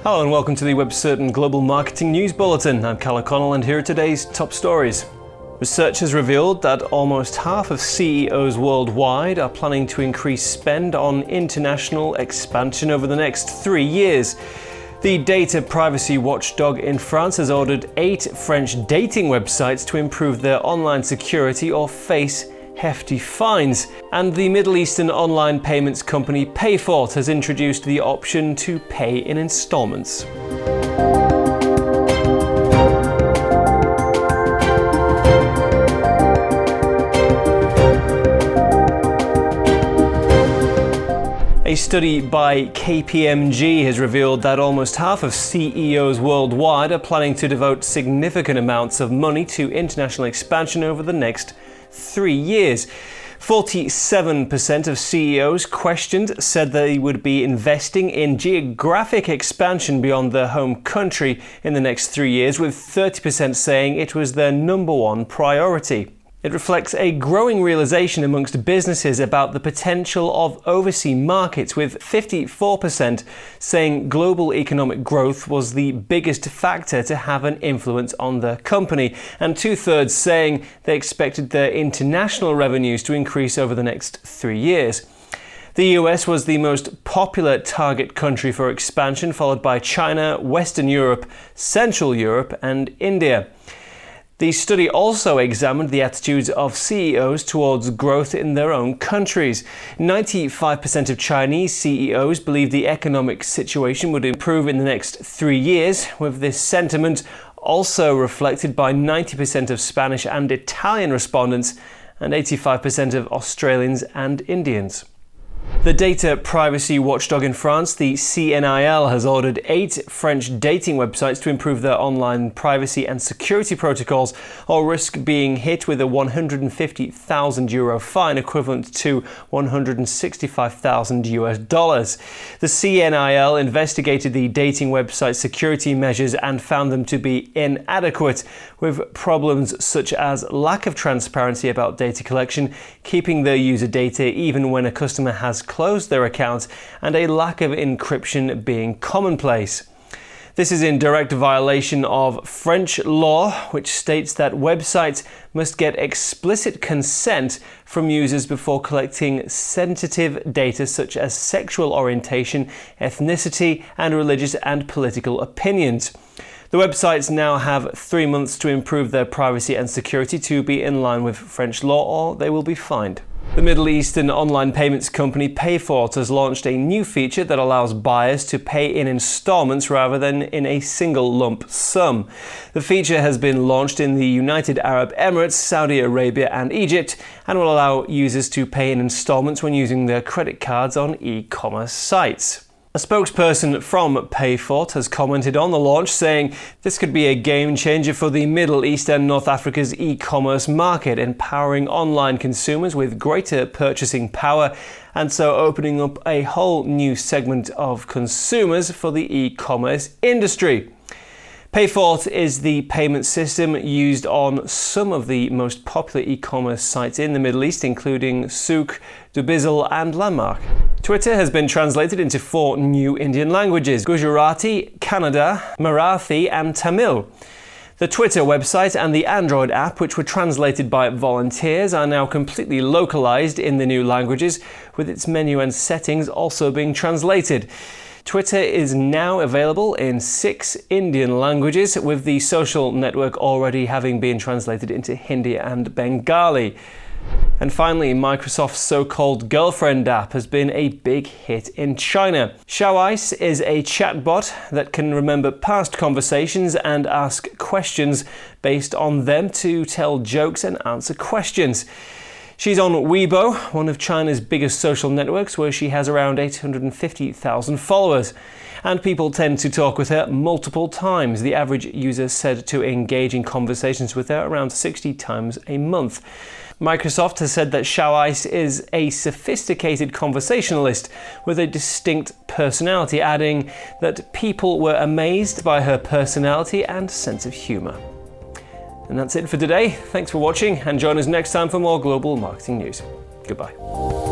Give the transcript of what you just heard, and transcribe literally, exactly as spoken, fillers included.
Hello and welcome to the WebCertain Global Marketing News Bulletin. I'm Cal O'Connell and here are today's top stories. Research has revealed that almost half of C E Os worldwide are planning to increase spend on international expansion over the next three years. The data privacy watchdog in France has ordered eight French dating websites to improve their online security or face hefty fines. And the Middle Eastern online payments company Payfort has introduced the option to pay in installments. A study by K P M G has revealed that almost half of C E Os worldwide are planning to devote significant amounts of money to international expansion over the next three years. forty-seven percent of C E Os questioned said they would be investing in geographic expansion beyond their home country in the next three years, with thirty percent saying it was their number one priority. It reflects a growing realization amongst businesses about the potential of overseas markets, with fifty-four percent saying global economic growth was the biggest factor to have an influence on their company, and two-thirds saying they expected their international revenues to increase over the next three years. The U S was the most popular target country for expansion, followed by China, Western Europe, Central Europe, and India. The study also examined the attitudes of C E Os towards growth in their own countries. ninety-five percent of Chinese C E Os believe the economic situation would improve in the next three years, with this sentiment also reflected by ninety percent of Spanish and Italian respondents and eighty-five percent of Australians and Indians. The data privacy watchdog in France, the C N I L, has ordered eight French dating websites to improve their online privacy and security protocols, or risk being hit with a one hundred fifty thousand euro fine equivalent to one hundred sixty-five thousand U S dollars. The C N I L investigated the dating website security measures and found them to be inadequate, with problems such as lack of transparency about data collection, keeping their user data even when a customer has closed their account, and a lack of encryption being commonplace. This is in direct violation of French law, which states that websites must get explicit consent from users before collecting sensitive data such as sexual orientation, ethnicity, and religious and political opinions. The websites now have three months to improve their privacy and security to be in line with French law, or they will be fined. The Middle Eastern online payments company Payfort has launched a new feature that allows buyers to pay in installments rather than in a single lump sum. The feature has been launched in the United Arab Emirates, Saudi Arabia, and Egypt, and will allow users to pay in installments when using their credit cards on e-commerce sites. A spokesperson from Payfort has commented on the launch, saying this could be a game changer for the Middle East and North Africa's e-commerce market, empowering online consumers with greater purchasing power, and so opening up a whole new segment of consumers for the e-commerce industry. Payfort is the payment system used on some of the most popular e-commerce sites in the Middle East, including Souq, Dubizzle, and Landmark. Twitter has been translated into four new Indian languages: Gujarati, Kannada, Marathi, and Tamil. The Twitter website and the Android app, which were translated by volunteers, are now completely localized in the new languages, with its menu and settings also being translated. Twitter is now available in six Indian languages, with the social network already having been translated into Hindi and Bengali. And finally, Microsoft's so-called girlfriend app has been a big hit in China. Xiaoice is a chatbot that can remember past conversations and ask questions based on them to tell jokes and answer questions. She's on Weibo, one of China's biggest social networks, where she has around eight hundred fifty thousand followers. And people tend to talk with her multiple times. The average user said to engage in conversations with her around sixty times a month. Microsoft has said that Xiaoice is a sophisticated conversationalist with a distinct personality, adding that people were amazed by her personality and sense of humor. And that's it for today. Thanks for watching, and join us next time for more global marketing news. Goodbye.